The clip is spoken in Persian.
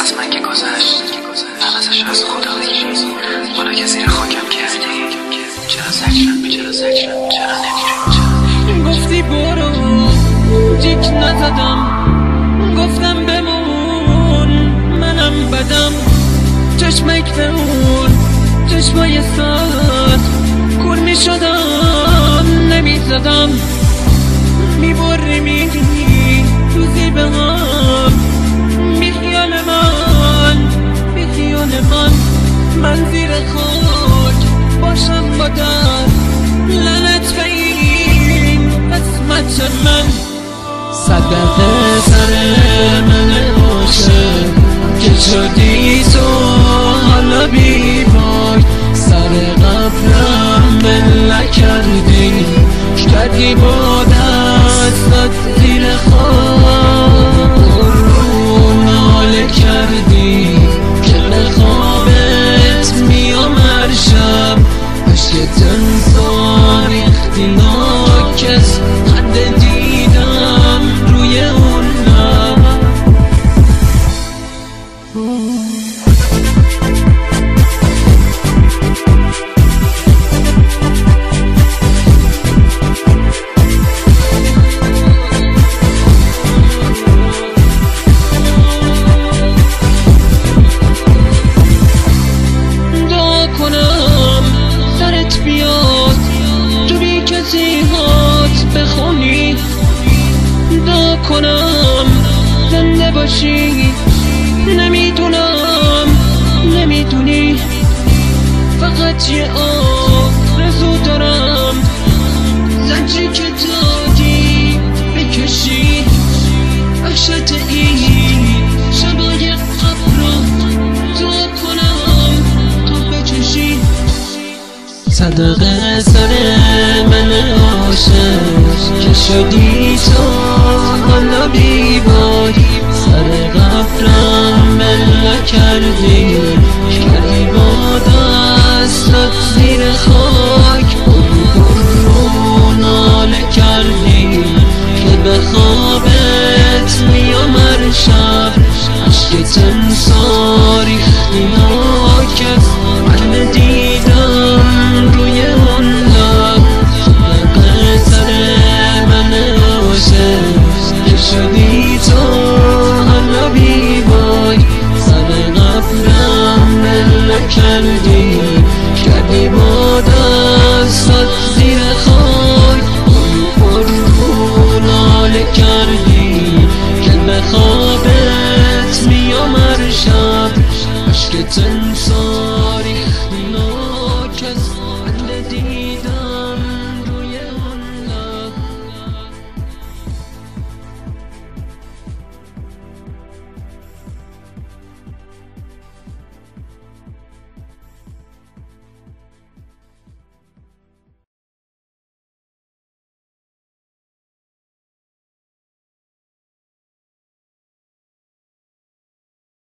از من که گذشت عوضش از خدا بگیر. حالا که زیر خاکم کردی چرا زجرم چرا نمیری؟ گفتی برو جیک نزدم، گفتم بمون منم بدم. چشمک بمون چشمای ساد کور می شدم نمیزدم. میبری میگی روزی به هم بیخیال من زیر خاک باشم با دست لعنت به این قسمت من. صدقه سر من عاشق که شدی تو حالا بی پاک. سر قبرم بله کردی با دستت زیر خاک. رو ناله کردی که به خوابت میام هر شب. عشق تنسا ریختی ناکس خنده دیدم روی اون لب. بخونی دعا کنم زنده باشی. نمیدونی فقط یه آرزو دارم. زنجی که دادی بکشی وحشت این شبای قبر رو دعا کنم تو بکشی. صدقه سر من عاشق که شدی تو حالا بی باد. سر قبرم بله کردی با دستت زیر خاک. رو ناله کردی که به خوابت میام هر شب. عشق تنسا ریختی ناکس من دیدم روی اون لب. شدی تو حالا بی بای. سر قبرم بله کردی با دستت زیر خاک. رو ناله کردی که به خوابت میام هر شب. عشق